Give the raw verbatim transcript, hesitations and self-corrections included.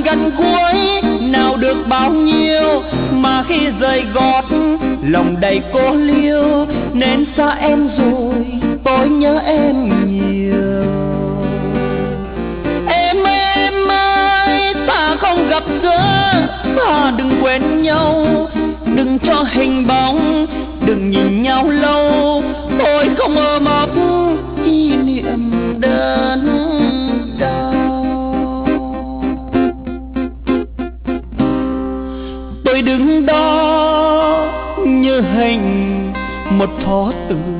gần cuối nào được bao nhiêu, mà khi rời gót lòng đầy cô liêu. Nên xa em rồi tôi nhớ em nhiều. Em ơi em ơi ta không gặp gỡ, ta đừng quên nhau, đừng cho hình bóng, đừng nhìn nhau lâu. Tôi không ôm ấp kỷ niệm đớn đau. Tôi đứng đó như hình một pho tượng